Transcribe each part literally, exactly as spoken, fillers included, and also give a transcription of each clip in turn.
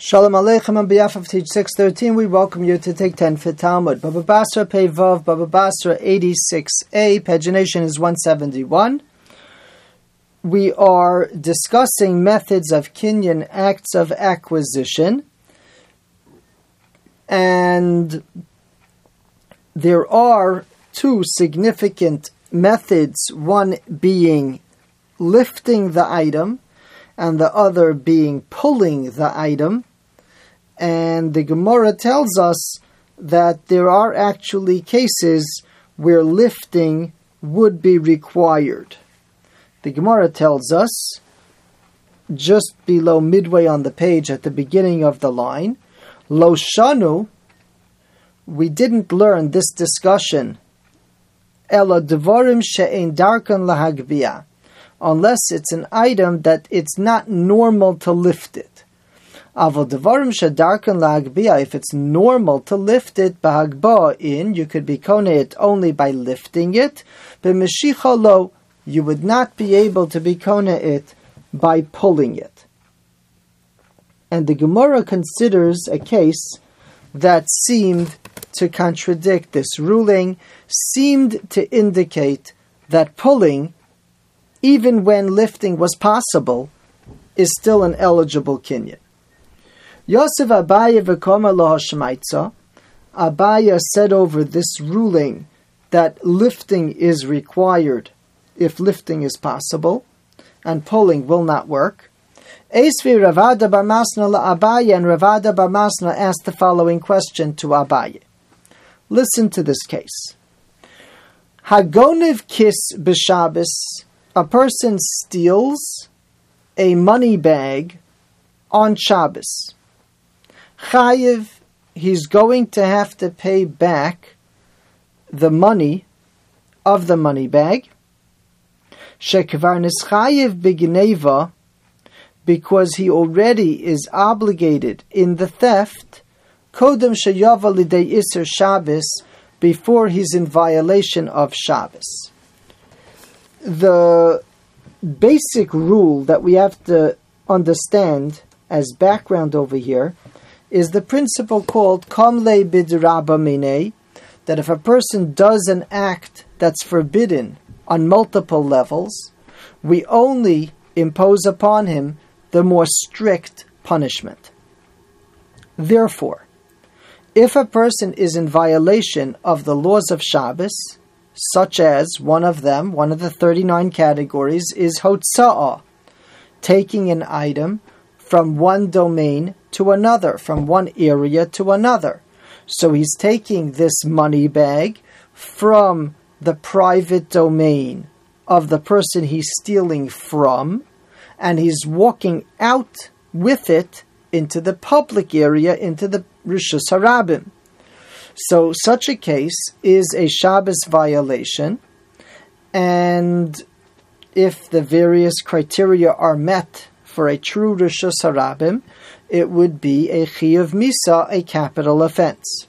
Shalom Aleichem. On behalf of Teach six thirteen, we welcome you to take ten for Talmud. Baba Basra Pei Vav, Baba Basra eighty-six A, pagination is one seventy-one. We are discussing methods of kinyan, acts of acquisition, and there are two significant methods, one being lifting the item and the other being pulling the item. And the Gemara tells us that there are actually cases where lifting would be required. The Gemara tells us, just below midway on the page at the beginning of the line, Lo shanu, we didn't learn this discussion, Ela devarim she'ein darkan lahagbiya, unless it's an item that it's not normal to lift it. Avol devarim shedarkan lahagbiya, if it's normal to lift it, bahagba in, you could be kone it only by lifting it, b'meshicha lo, you would not be able to be kone it by pulling it. And the Gemara considers a case that seemed to contradict this ruling, seemed to indicate that pulling, even when lifting was possible, is still an eligible kinyan. Yosef Abaye v'koma lo hashmaitza. Abaye said over this ruling that lifting is required if lifting is possible, and pulling will not work. Esvi Ravada bar Masna la Abaye, and Ravada bar Masna asked the following question to Abaye. Listen to this case. Hagoniv kis b'Shabbos, a person steals a money bag on Shabbos. Chayiv, he's going to have to pay back the money of the money bag. Shekvar nischayiv b'gneva, because he already is obligated in the theft. Kodem sheyava lidei iser Shabbos, before he's in violation of Shabbos. The basic rule that we have to understand as background over here is the principle called kamle bidraba mine, that if a person does an act that's forbidden on multiple levels, we only impose upon him the more strict punishment. Therefore, if a person is in violation of the laws of Shabbos, such as one of them, one of the thirty-nine categories, is hotza'ah, taking an item from one domain to another, from one area to another. So he's taking this money bag from the private domain of the person he's stealing from, and he's walking out with it into the public area, into the Rishus Harabim. So such a case is a Shabbos violation, and if the various criteria are met for a true Rishus Harabim, it would be a Chiyuv Misa, a capital offense.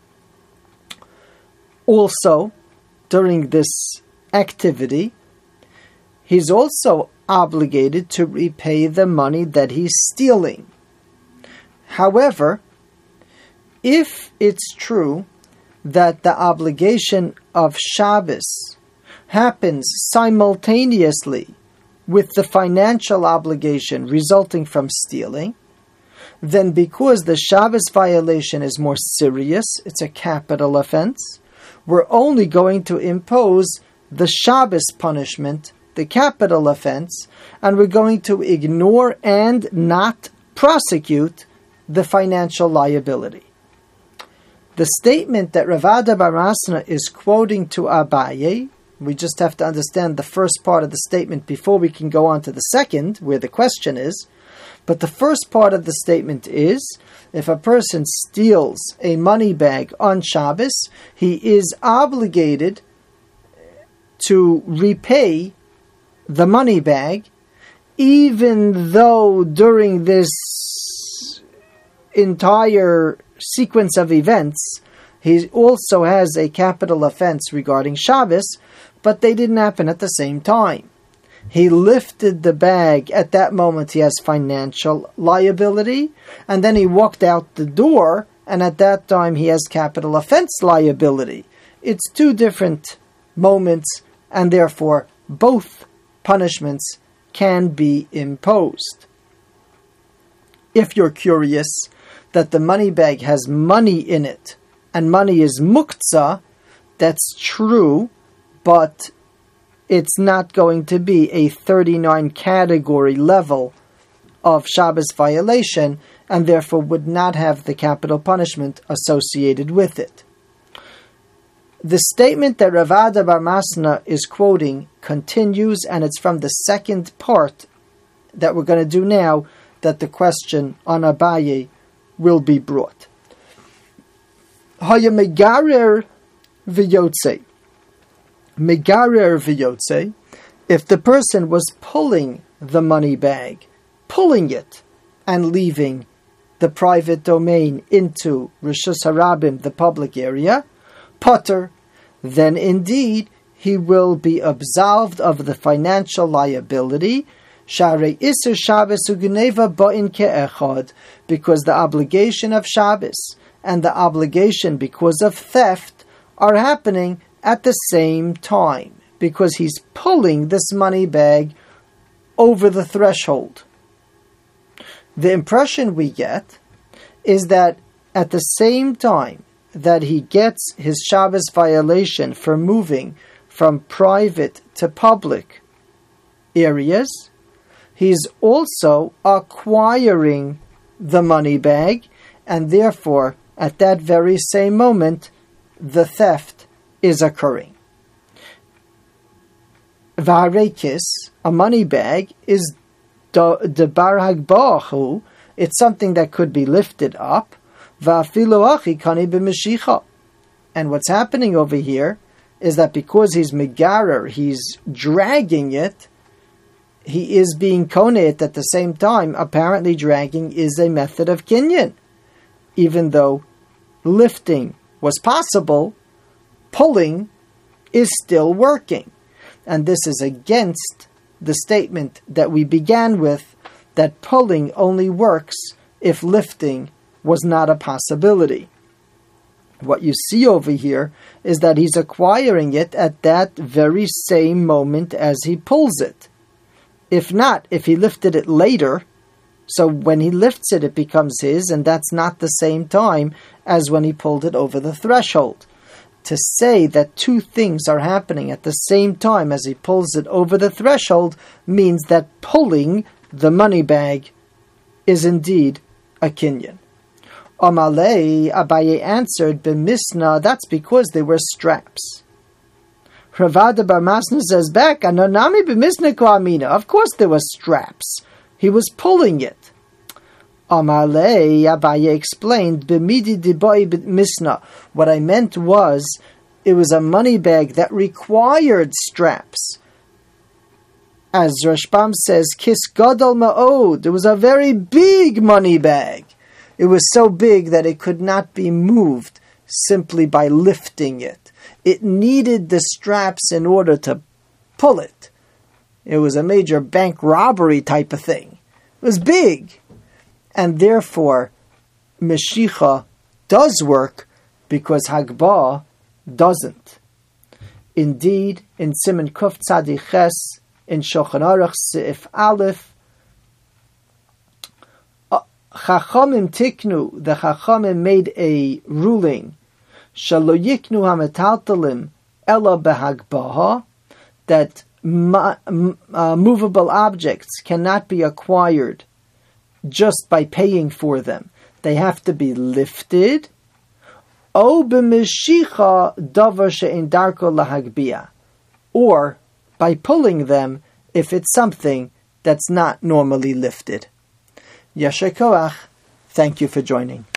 Also, during this activity, he's also obligated to repay the money that he's stealing. However, if it's true that the obligation of Shabbos happens simultaneously with the financial obligation resulting from stealing, then because the Shabbos violation is more serious, it's a capital offense, we're only going to impose the Shabbos punishment, the capital offense, and we're going to ignore and not prosecute the financial liability. The statement that Ravada bar Masna is quoting to Abaye, we just have to understand the first part of the statement before we can go on to the second, where the question is. But the first part of the statement is, if a person steals a money bag on Shabbos, he is obligated to repay the money bag, even though during this entire sequence of events, he also has a capital offense regarding Shabbos, but they didn't happen at the same time. He lifted the bag. At that moment, he has financial liability. And then he walked out the door, and at that time, he has capital offense liability. It's two different moments, and therefore, both punishments can be imposed. If you're curious that the money bag has money in it, and money is muktzah, that's true, but it's not going to be a thirty-nine category level of Shabbos violation, and therefore would not have the capital punishment associated with it. The statement that Rav Ada bar Masna is quoting continues, and it's from the second part that we're going to do now, that the question on Abaye will be brought. Haya megarer v'yotze. Megarer v'yotze, if the person was pulling the money bag, pulling it, and leaving the private domain into Rishus Harabim, the public area, Potter, then indeed he will be absolved of the financial liability, Sharei Isser Shabbos Ugneva Ba'in Ke'echad, because the obligation of Shabbos and the obligation because of theft are happening at the same time, because he's pulling this money bag over the threshold. The impression we get is that at the same time that he gets his Shabbos violation for moving from private to public areas, he's also acquiring the money bag, and therefore, at that very same moment, the theft is occurring. V'harekis, a money bag, is the bar hagbahu. It's something that could be lifted up. V'afilu achi kani b'meshicha. And what's happening over here is that because he's megarer, he's dragging it, he is being koneit at the same time. Apparently dragging is a method of kinyan. Even though lifting was possible, pulling is still working. And this is against the statement that we began with, that pulling only works if lifting was not a possibility. What you see over here is that he's acquiring it at that very same moment as he pulls it. If not, if he lifted it later, so when he lifts it, it becomes his, and that's not the same time as when he pulled it over the threshold. To say that two things are happening at the same time as he pulls it over the threshold means that pulling the money bag is indeed a kinyan. Amalei, Abaye answered, B'misna, that's because they were straps. Rav Ada bar Masna says back, Anonami b'misna ko'amina. Of course there were straps. He was pulling it. Amalei, Abaye explained, B'midi dibai b'misna. What I meant was, it was a money bag that required straps. As Rashbam says, Kis gadol ma'od. It was a very big money bag. It was so big that it could not be moved simply by lifting it. It needed the straps in order to pull it. It was a major bank robbery type of thing. It was big. And therefore, Meshicha does work because Hagbah doesn't. Indeed, in Siman Kuf Tzadi Ches, in Shulchan Aruch Seif Aleph, Chachamim tiknu, the Chachamim made a ruling, Shalo yiknu hametaltalim ela behagbaha, that ma, uh, movable objects cannot be acquired just by paying for them. They have to be lifted. O b'meshicha davar she'en darko lahagbia, or by pulling them if it's something that's not normally lifted. Yasher koach. Thank you for joining.